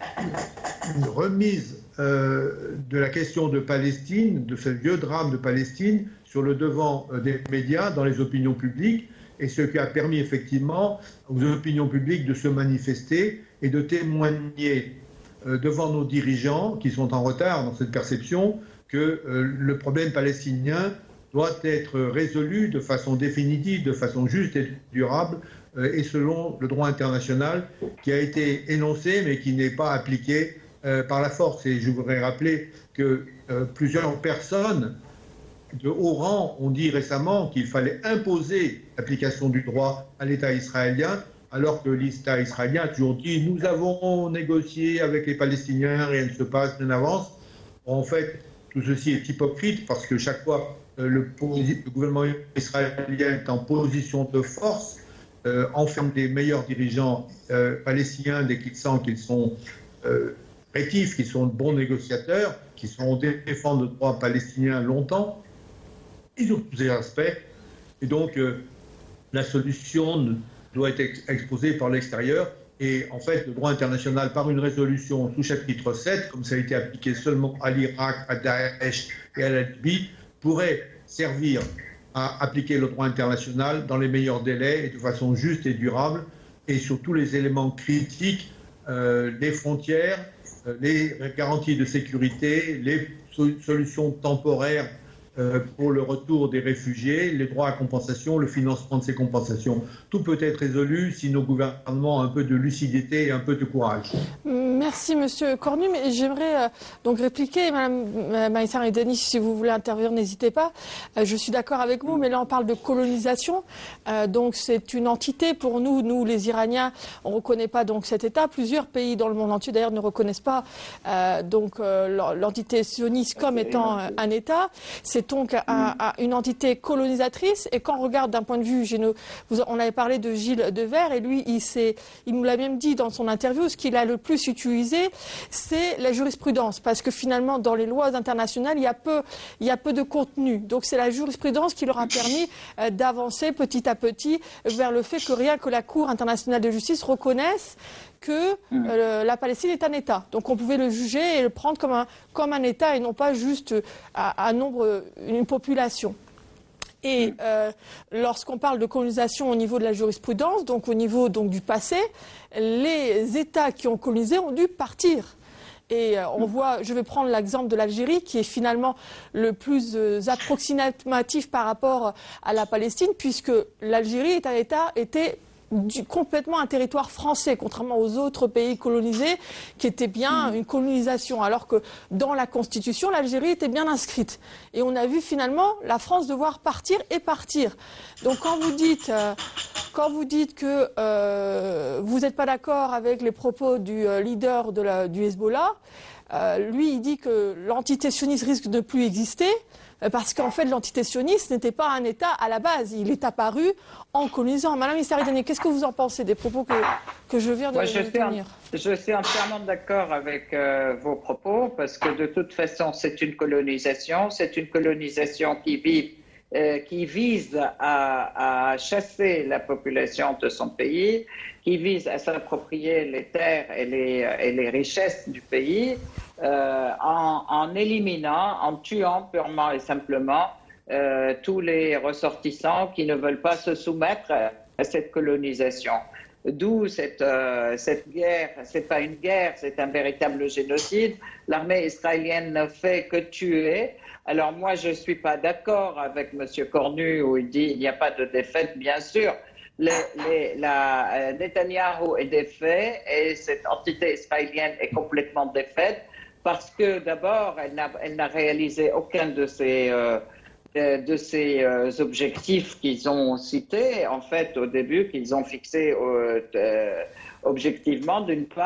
une remise euh, de la question de Palestine, de ce vieux drame de Palestine, sur le devant des médias, dans les opinions publiques, et ce qui a permis effectivement aux opinions publiques de se manifester et de témoigner euh, devant nos dirigeants, qui sont en retard dans cette perception, que euh, le problème palestinien doit être résolu de façon définitive, de façon juste et durable, euh, et selon le droit international qui a été énoncé, mais qui n'est pas appliqué euh, par la force. Et je voudrais rappeler que euh, plusieurs personnes de haut rang ont dit récemment qu'il fallait imposer l'application du droit à l'État israélien, alors que l'État israélien a toujours dit « nous avons négocié avec les Palestiniens, rien ne se passe, rien n'avance ». En fait, tout ceci est hypocrite parce que chaque fois euh, le, le gouvernement israélien est en position de force, euh, enferme des meilleurs dirigeants euh, palestiniens dès qu'ils sentent qu'ils sont euh, rétifs, qu'ils sont de bons négociateurs, qu'ils sont défendre le droit palestinien longtemps. Ils ont tous ces aspects. Et donc, euh, la solution doit être ex exposée par l'extérieur. Et en fait, le droit international, par une résolution sous chapitre sept, comme ça a été appliqué seulement à l'Irak, à Daesh et à la Libye, pourrait servir à appliquer le droit international dans les meilleurs délais et de façon juste et durable, et sur tous les éléments critiques, euh, les frontières, euh, les garanties de sécurité, les solutions temporaires euh, pour le retour des réfugiés, les droits à compensation, le financement de ces compensations. Tout peut être résolu si nos gouvernements ont un peu de lucidité et un peu de courage. Merci, monsieur Cornu. Mais j'aimerais euh, donc répliquer, madame Maïssa et Denis, si vous voulez intervenir, n'hésitez pas. Euh, je suis d'accord avec vous, mais là on parle de colonisation. Euh, donc c'est une entité pour nous, nous les Iraniens, on ne reconnaît pas donc cet État. Plusieurs pays dans le monde entier d'ailleurs ne reconnaissent pas euh, donc euh, l'entité sioniste comme étant euh, un État. C'est donc un, un, une entité colonisatrice. Et quand on regarde d'un point de vue, vous, on avait parlé de Gilles Devers, et lui, il, il nous l'a même dit dans son interview, ce qu'il a le plus utilisé, c'est la jurisprudence. Parce que finalement, dans les lois internationales, il y a peu, il y a peu de contenu. Donc c'est la jurisprudence qui leur a permis euh, d'avancer petit à petit vers le fait que rien que la Cour internationale de justice reconnaisse que euh, la Palestine est un État. Donc on pouvait le juger et le prendre comme un, comme un État et non pas juste à, à nombre, une population. Et euh, lorsqu'on parle de colonisation au niveau de la jurisprudence, donc au niveau donc, du passé, les États qui ont colonisé ont dû partir. Et euh, on voit, je vais prendre l'exemple de l'Algérie, qui est finalement le plus euh, approximatif par rapport à la Palestine, puisque l'Algérie est un État, était Du, complètement un territoire français, contrairement aux autres pays colonisés, qui étaient bien une colonisation, alors que dans la Constitution, l'Algérie était bien inscrite. Et on a vu finalement la France devoir partir et partir. Donc quand vous dites, euh, quand vous dites que euh, vous n'êtes pas d'accord avec les propos du euh, leader de la, du Hezbollah, euh, lui il dit que l'entité sioniste risque de ne plus exister, parce qu'en fait, l'entité sioniste n'était pas un État à la base. Il est apparu en colonisant. Madame Issaridani, qu'est-ce que vous en pensez des propos que, que je viens de, Moi, je de tenir? suis, Je suis entièrement d'accord avec euh, vos propos, parce que de toute façon, c'est une colonisation. C'est une colonisation qui, vit, euh, qui vise à, à chasser la population de son pays, qui vise à s'approprier les terres et les, et les richesses du pays, Euh, en, en éliminant, en tuant purement et simplement euh, tous les ressortissants qui ne veulent pas se soumettre à cette colonisation. D'où cette, euh, cette guerre, c'est pas une guerre, c'est un véritable génocide. L'armée israélienne ne fait que tuer. Alors moi, je suis pas d'accord avec monsieur Cornu où il dit il n'y a pas de défaite, bien sûr. Les, les, la, euh, Netanyahou est défait et cette entité israélienne est complètement défaite. Parce que d'abord, elle n'a, elle n'a réalisé aucun de ces, euh, de, de ces euh, objectifs qu'ils ont cités, en fait, au début, qu'ils ont fixés euh, euh, objectivement. D'une part,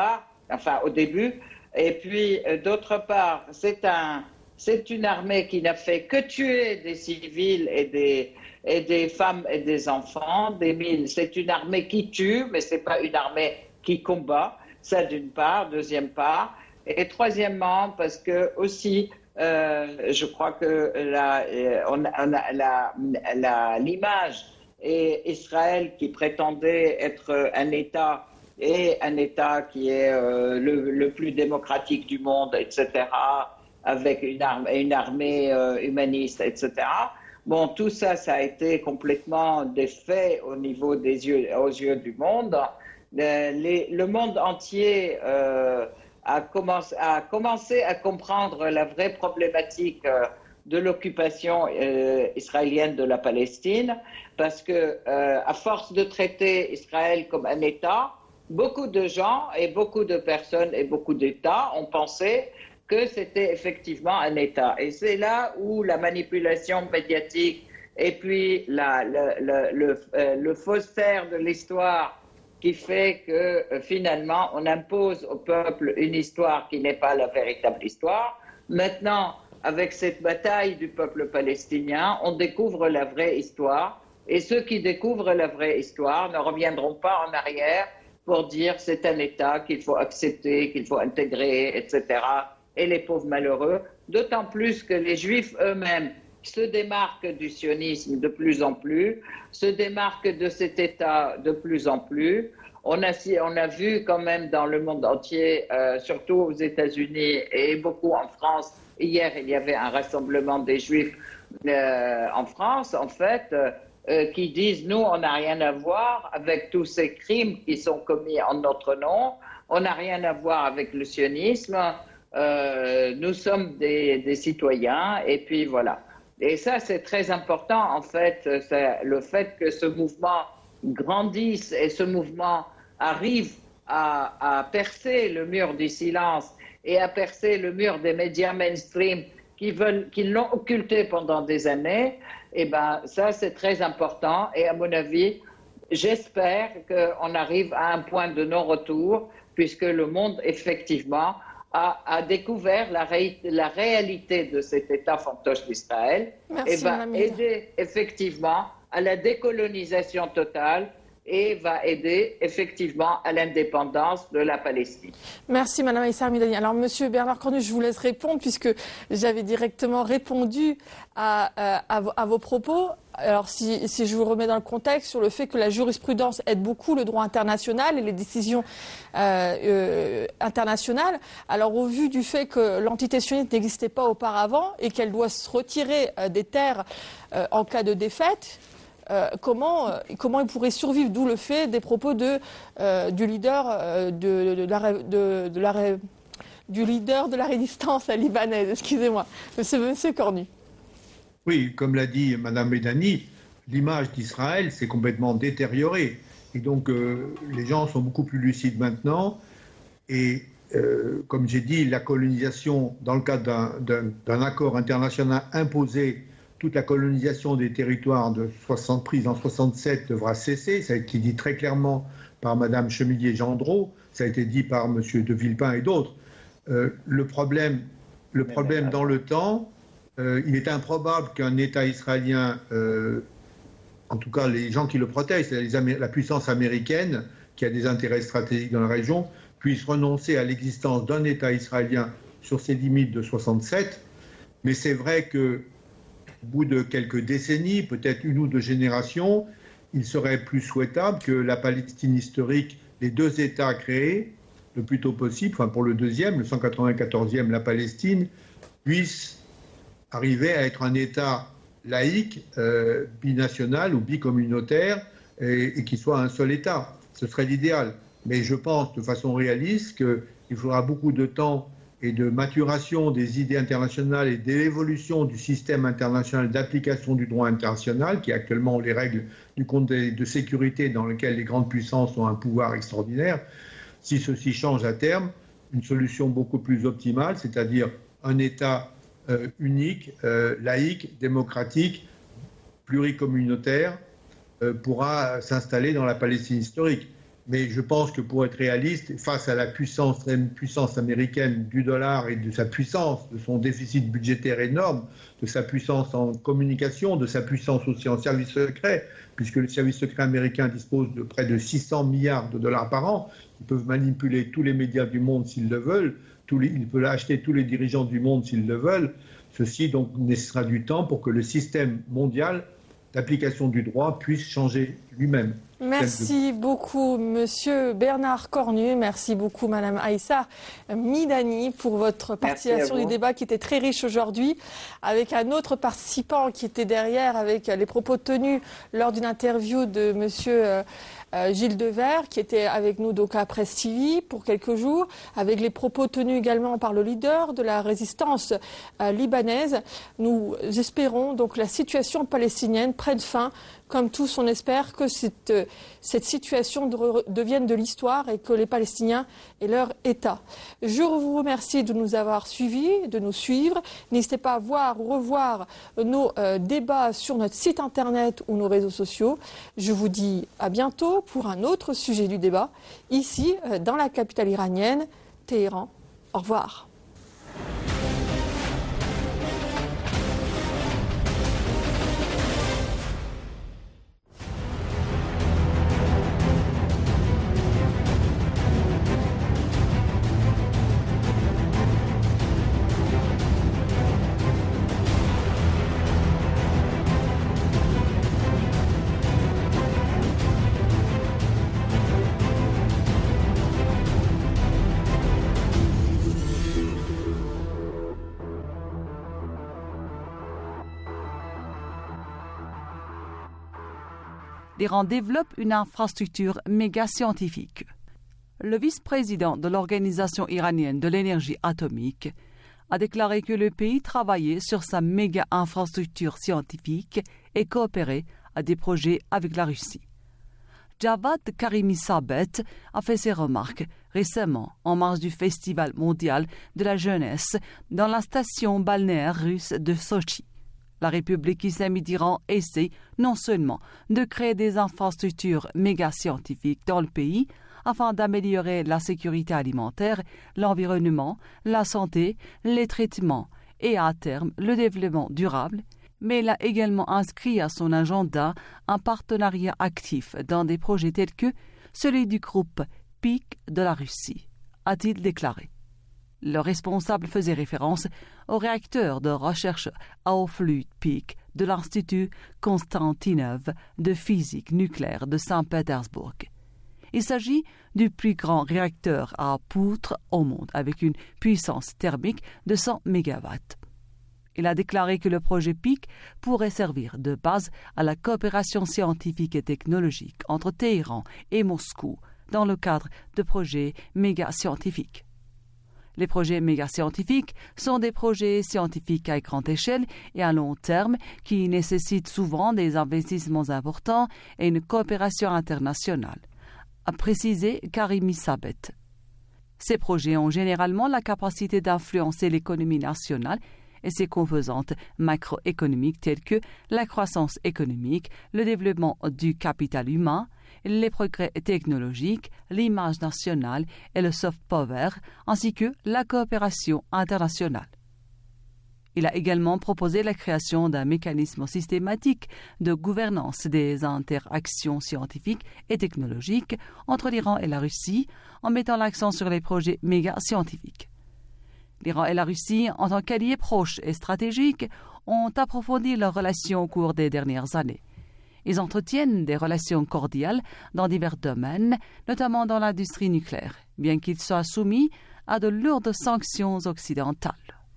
enfin au début. Et puis, euh, d'autre part, c'est un, c'est une armée qui n'a fait que tuer des civils et des, et des femmes et des enfants. Des mille. C'est une armée qui tue, mais ce n'est pas une armée qui combat. Ça, d'une part. Deuxième part. Et troisièmement, parce que aussi, euh, je crois que la, on a, on a, la, la, l'image et Israël qui prétendait être un État et un État qui est euh, le, le plus démocratique du monde, et cetera, avec une, arme, une armée euh, humaniste, et cetera. Bon, tout ça, ça a été complètement défait au niveau des yeux, aux yeux du monde. Le, les, le monde entier euh, a, commencé, a commencé à comprendre la vraie problématique euh, de l'occupation euh, israélienne de la Palestine, parce que euh, à force de traiter Israël comme un État, beaucoup de gens et beaucoup de personnes et beaucoup d'États ont pensé que c'était effectivement un État. Et c'est là où la manipulation médiatique et puis la, la, la, le, euh, le faussaire de l'histoire qui fait que euh, finalement on impose au peuple une histoire qui n'est pas la véritable histoire. Maintenant, avec cette bataille du peuple palestinien, on découvre la vraie histoire. Et ceux qui découvrent la vraie histoire ne reviendront pas en arrière pour dire c'est un État qu'il faut accepter, qu'il faut intégrer, et cetera. Et les pauvres malheureux, d'autant plus que les Juifs eux-mêmes se démarquent du sionisme de plus en plus, se démarquent de cet État de plus en plus. On a, on a vu quand même dans le monde entier, euh, surtout aux États-Unis et beaucoup en France, hier il y avait un rassemblement des Juifs euh, en France, en fait, euh, Euh, qui disent, nous, on n'a rien à voir avec tous ces crimes qui sont commis en notre nom, on n'a rien à voir avec le sionisme, euh, nous sommes des, des citoyens, et puis voilà. Et ça, c'est très important, en fait, c'est le fait que ce mouvement grandisse et ce mouvement arrive à, à percer le mur du silence et à percer le mur des médias mainstream qui, veulent, qui l'ont occulté pendant des années. Eh bien, ça, c'est très important. Et à mon avis, j'espère qu'on arrive à un point de non-retour, puisque le monde, effectivement, a, a découvert la, ré, la réalité de cet État fantoche d'Israël et va aider, effectivement, à la décolonisation totale et va aider effectivement à l'indépendance de la Palestine. Merci Madame Aïssa Midani. Alors Monsieur Bernard Cornu, je vous laisse répondre puisque j'avais directement répondu à, à, à vos propos. Alors si, si je vous remets dans le contexte sur le fait que la jurisprudence aide beaucoup le droit international et les décisions euh, euh, internationales, alors au vu du fait que l'entité sioniste n'existait pas auparavant et qu'elle doit se retirer euh, des terres euh, en cas de défaite, Euh, comment, euh, comment il pourrait survivre, d'où le fait des propos de, euh, du, leader, euh, de, de, de, la, de, de la, du leader de la résistance libanaise. Excusez-moi, monsieur, monsieur Cornu. Oui, comme l'a dit Mme Medani, l'image d'Israël s'est complètement détériorée. Et donc, euh, les gens sont beaucoup plus lucides maintenant. Et euh, comme j'ai dit, la colonisation, dans le cadre d'un, d'un, d'un accord international imposé, toute la colonisation des territoires de soixante, prise en soixante-sept devra cesser. Ça a été dit très clairement par Mme Chemillier-Gendreau, ça a été dit par M. de Villepin et d'autres. Euh, le problème, le problème dans le temps, euh, il est improbable qu'un État israélien, euh, en tout cas les gens qui le protègent, c'est la puissance américaine, qui a des intérêts stratégiques dans la région, puisse renoncer à l'existence d'un État israélien sur ses limites de soixante-sept. Mais c'est vrai que au bout de quelques décennies, peut-être une ou deux générations, il serait plus souhaitable que la Palestine historique, les deux États créés, le plus tôt possible, enfin pour le deuxième, le cent quatre-vingt-quatorzième, la Palestine, puissent arriver à être un État laïque, euh, binational ou bicommunautaire, et, et qui soit un seul État. Ce serait l'idéal. Mais je pense de façon réaliste qu'il faudra beaucoup de temps et de maturation des idées internationales et de l'évolution du système international d'application du droit international, qui actuellement les règles du Conseil de sécurité dans lequel les grandes puissances ont un pouvoir extraordinaire. Si ceci change à terme, une solution beaucoup plus optimale, c'est-à-dire un État euh, unique, euh, laïque, démocratique, pluricommunautaire, euh, pourra s'installer dans la Palestine historique. Mais je pense que pour être réaliste, face à la puissance, puissance américaine du dollar et de sa puissance, de son déficit budgétaire énorme, de sa puissance en communication, de sa puissance aussi en services secrets, puisque le service secret américain dispose de près de six cents milliards de dollars par an, ils peuvent manipuler tous les médias du monde s'ils le veulent, tous les, ils peuvent acheter tous les dirigeants du monde s'ils le veulent. Ceci donc nécessitera du temps pour que le système mondial d'application du droit puisse changer lui-même. Merci beaucoup, Monsieur Bernard Cornu. Merci beaucoup, Madame Aïssa Midani, pour votre participation du débat qui était très riche aujourd'hui, avec un autre participant qui était derrière, avec les propos tenus lors d'une interview de Monsieur euh, euh, Gilles Devers, qui était avec nous donc à Presse T V pour quelques jours, avec les propos tenus également par le leader de la résistance euh, libanaise. Nous espérons donc que la situation palestinienne prenne fin. Comme tous, on espère que cette, cette situation de, devienne de l'histoire et que les Palestiniens aient leur État. Je vous remercie de nous avoir suivis, de nous suivre. N'hésitez pas à voir ou revoir nos euh, débats sur notre site internet ou nos réseaux sociaux. Je vous dis à bientôt pour un autre sujet du débat, ici, euh, dans la capitale iranienne, Téhéran. Au revoir. L'Iran développe une infrastructure méga scientifique. Le vice-président de l'Organisation iranienne de l'énergie atomique a déclaré que le pays travaillait sur sa méga infrastructure scientifique et coopérait à des projets avec la Russie. Javad Karimi-Sabet a fait ses remarques récemment en marge du Festival mondial de la jeunesse dans la station balnéaire russe de Sochi. La République islamique d'Iran essaie non seulement de créer des infrastructures méga scientifiques dans le pays afin d'améliorer la sécurité alimentaire, l'environnement, la santé, les traitements et à terme le développement durable, mais elle a également inscrit à son agenda un partenariat actif dans des projets tels que celui du groupe P I C de la Russie, a-t-il déclaré. Le responsable faisait référence au réacteur de recherche à haut flux P I C de l'Institut Konstantinov de physique nucléaire de Saint-Pétersbourg. Il s'agit du plus grand réacteur à poutres au monde, avec une puissance thermique de cent mégawatts. Il a déclaré que le projet P I C pourrait servir de base à la coopération scientifique et technologique entre Téhéran et Moscou dans le cadre de projets méga scientifiques. Les projets méga scientifiques sont des projets scientifiques à grande échelle et à long terme qui nécessitent souvent des investissements importants et une coopération internationale, a précisé Karimi Sabet. Ces projets ont généralement la capacité d'influencer l'économie nationale et ses composantes macroéconomiques telles que la croissance économique, le développement du capital humain, les progrès technologiques, l'image nationale et le soft power, ainsi que la coopération internationale. Il a également proposé la création d'un mécanisme systématique de gouvernance des interactions scientifiques et technologiques entre l'Iran et la Russie, en mettant l'accent sur les projets méga scientifiques. L'Iran et la Russie, en tant qu'alliés proches et stratégiques, ont approfondi leurs relations au cours des dernières années. Ils entretiennent des relations cordiales dans divers domaines, notamment dans l'industrie nucléaire, bien qu'ils soient soumis à de lourdes sanctions occidentales.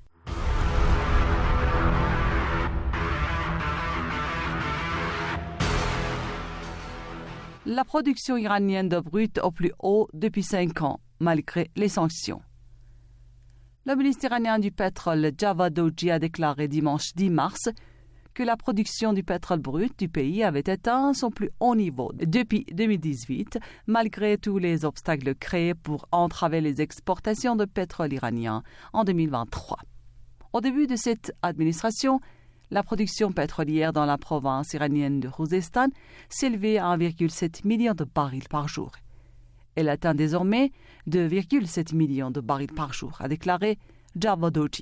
La production iranienne de brut au plus haut depuis cinq ans, malgré les sanctions. Le ministre iranien du pétrole, Javad Doghi, a déclaré dimanche dix mars que la production du pétrole brut du pays avait atteint son plus haut niveau depuis deux mille dix-huit, malgré tous les obstacles créés pour entraver les exportations de pétrole iranien en deux mille vingt-trois. Au début de cette administration, la production pétrolière dans la province iranienne de Khouzestan s'élevait à un virgule sept million de barils par jour. Elle atteint désormais deux virgule sept millions de barils par jour, a déclaré Javad Doghi.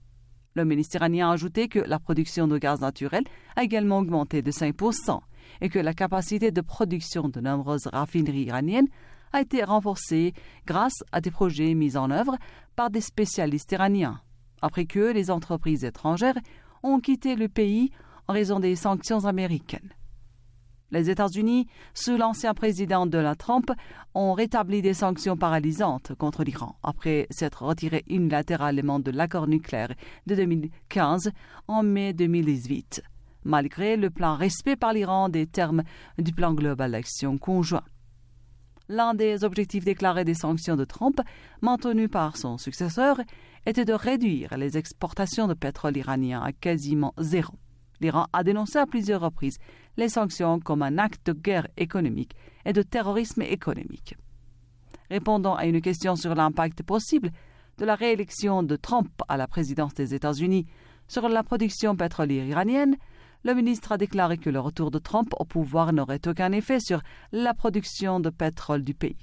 Le ministre iranien a ajouté que la production de gaz naturel a également augmenté de cinq pour cent et que la capacité de production de nombreuses raffineries iraniennes a été renforcée grâce à des projets mis en œuvre par des spécialistes iraniens, après que les entreprises étrangères ont quitté le pays en raison des sanctions américaines. Les États-Unis, sous l'ancien président Donald Trump, ont rétabli des sanctions paralysantes contre l'Iran après s'être retiré unilatéralement de l'accord nucléaire de deux mille quinze en mai deux mille dix-huit, malgré le plein respect par l'Iran des termes du plan global d'action conjoint. L'un des objectifs déclarés des sanctions de Trump, maintenu par son successeur, était de réduire les exportations de pétrole iranien à quasiment zéro. L'Iran a dénoncé à plusieurs reprises les sanctions comme un acte de guerre économique et de terrorisme économique. Répondant à une question sur l'impact possible de la réélection de Trump à la présidence des États-Unis sur la production pétrolière iranienne, le ministre a déclaré que le retour de Trump au pouvoir n'aurait aucun effet sur la production de pétrole du pays.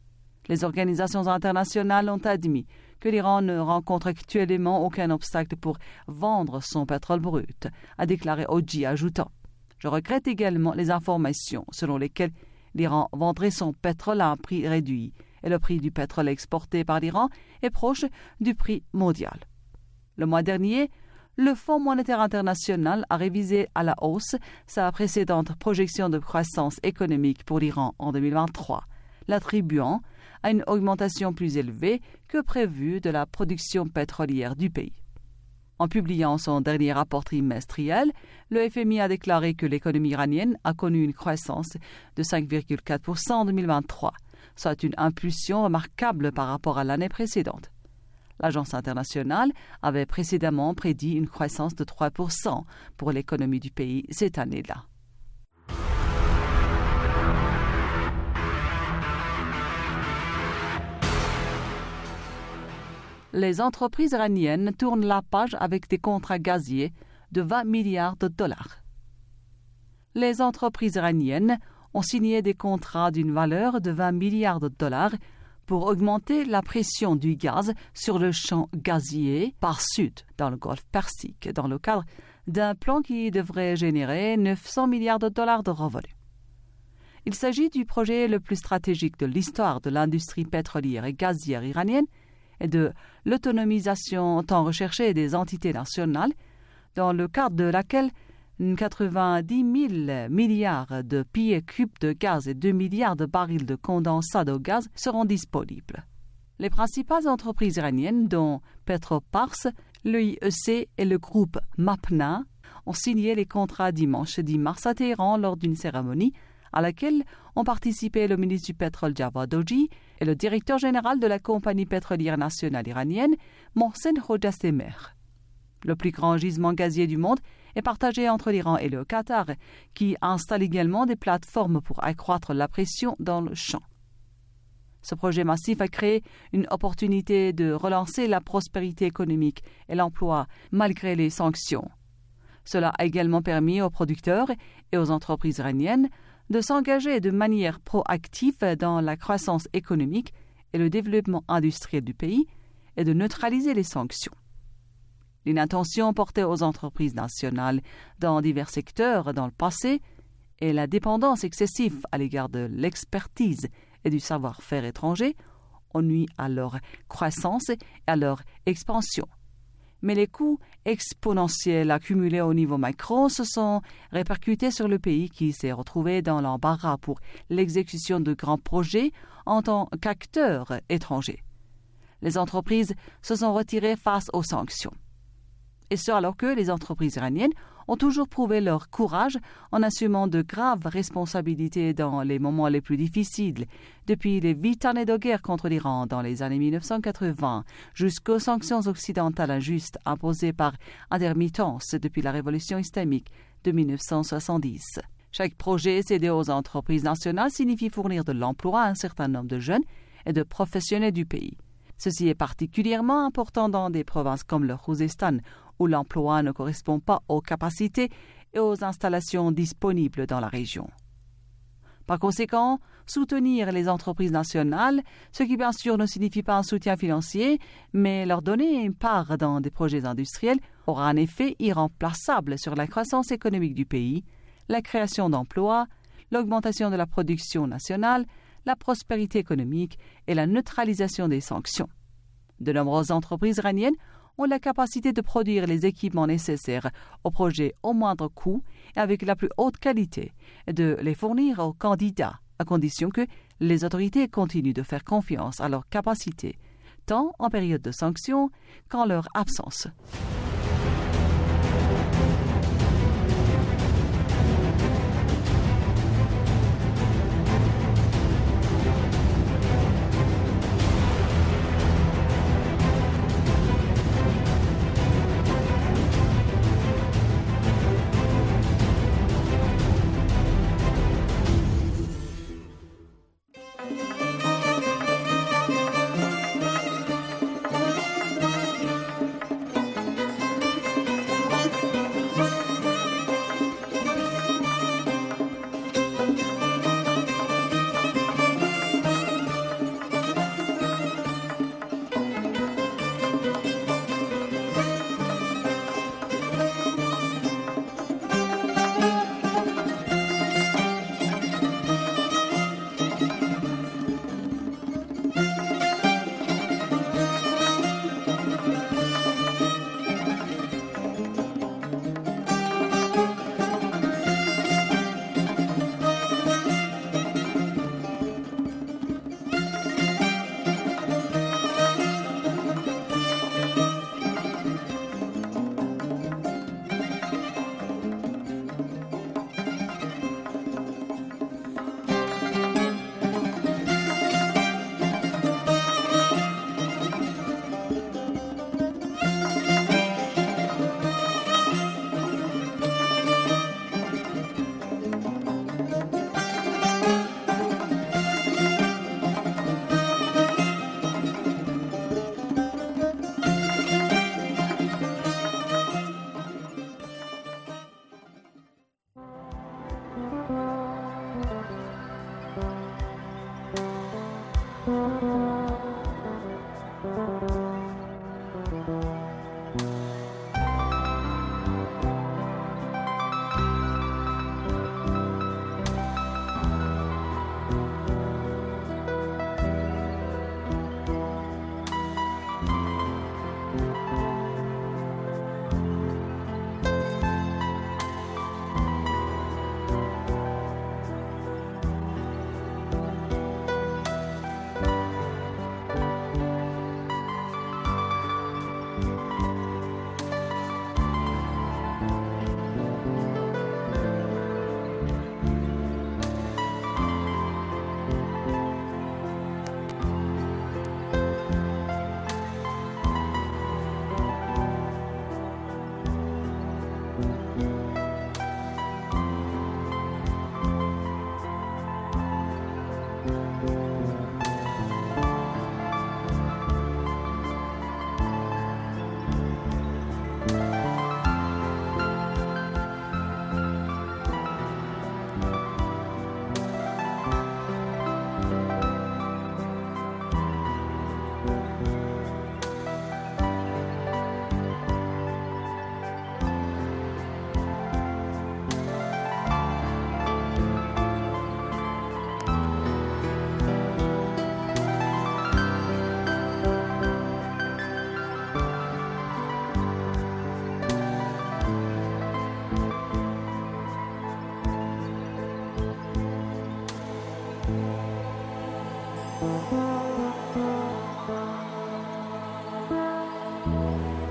Les organisations internationales ont admis que l'Iran ne rencontre actuellement aucun obstacle pour vendre son pétrole brut, a déclaré Doghi, ajoutant « Je regrette également les informations selon lesquelles l'Iran vendrait son pétrole à un prix réduit et le prix du pétrole exporté par l'Iran est proche du prix mondial. » Le mois dernier, le Fonds monétaire international a révisé à la hausse sa précédente projection de croissance économique pour l'Iran en deux mille vingt-trois, l'attribuant à une augmentation plus élevée que prévue de la production pétrolière du pays. En publiant son dernier rapport trimestriel, le F M I a déclaré que l'économie iranienne a connu une croissance de cinq virgule quatre pour cent en deux mille vingt-trois, soit une impulsion remarquable par rapport à l'année précédente. L'Agence internationale avait précédemment prédit une croissance de trois pour cent pour l'économie du pays cette année-là. Les entreprises iraniennes tournent la page avec des contrats gaziers de vingt milliards de dollars. Les entreprises iraniennes ont signé des contrats d'une valeur de vingt milliards de dollars pour augmenter la pression du gaz sur le champ gazier par sud dans le golfe Persique, dans le cadre d'un plan qui devrait générer neuf cents milliards de dollars de revenus. Il s'agit du projet le plus stratégique de l'histoire de l'industrie pétrolière et gazière iranienne et de l'autonomisation tant recherchée des entités nationales, dans le cadre de laquelle quatre-vingt-dix mille milliards de pieds cubes de gaz et deux milliards de barils de condensat de gaz seront disponibles. Les principales entreprises iraniennes, dont Petropars, l'E I E C et le groupe Mapna, ont signé les contrats dimanche dix mars à Téhéran lors d'une cérémonie à laquelle ont participé le ministre du pétrole Javad Doghi et le directeur général de la compagnie pétrolière nationale iranienne, Mohsen Khojastemer. Le plus grand gisement gazier du monde est partagé entre l'Iran et le Qatar, qui installe également des plateformes pour accroître la pression dans le champ. Ce projet massif a créé une opportunité de relancer la prospérité économique et l'emploi malgré les sanctions. Cela a également permis aux producteurs et aux entreprises iraniennes de s'engager de manière proactive dans la croissance économique et le développement industriel du pays et de neutraliser les sanctions. L'inattention portée aux entreprises nationales dans divers secteurs dans le passé et la dépendance excessive à l'égard de l'expertise et du savoir-faire étranger ont nui à leur croissance et à leur expansion. Mais les coûts exponentiels accumulés au niveau macro se sont répercutés sur le pays qui s'est retrouvé dans l'embarras pour l'exécution de grands projets en tant qu'acteurs étrangers. Les entreprises se sont retirées face aux sanctions. Et ce alors que les entreprises iraniennes ont toujours prouvé leur courage en assumant de graves responsabilités dans les moments les plus difficiles, depuis les huit années de guerre contre l'Iran dans les années mille neuf cent quatre-vingts jusqu'aux sanctions occidentales injustes imposées par intermittence depuis la révolution islamique de mille neuf cent soixante-dix. Chaque projet cédé aux entreprises nationales signifie fournir de l'emploi à un certain nombre de jeunes et de professionnels du pays. Ceci est particulièrement important dans des provinces comme le Khouzestan, où l'emploi ne correspond pas aux capacités et aux installations disponibles dans la région. Par conséquent, soutenir les entreprises nationales, ce qui bien sûr ne signifie pas un soutien financier, mais leur donner une part dans des projets industriels, aura un effet irremplaçable sur la croissance économique du pays, la création d'emplois, l'augmentation de la production nationale, la prospérité économique et la neutralisation des sanctions. De nombreuses entreprises iraniennes ont la capacité de produire les équipements nécessaires aux projets au moindre coût et avec la plus haute qualité, et de les fournir aux candidats, à condition que les autorités continuent de faire confiance à leurs capacités, tant en période de sanctions qu'en leur absence.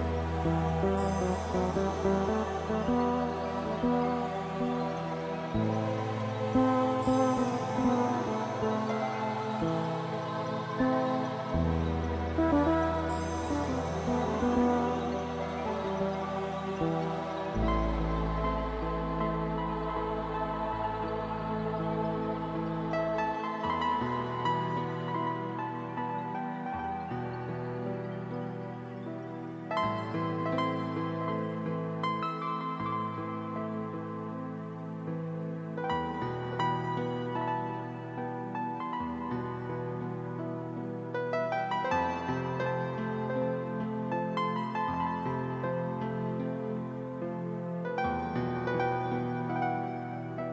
Thank you.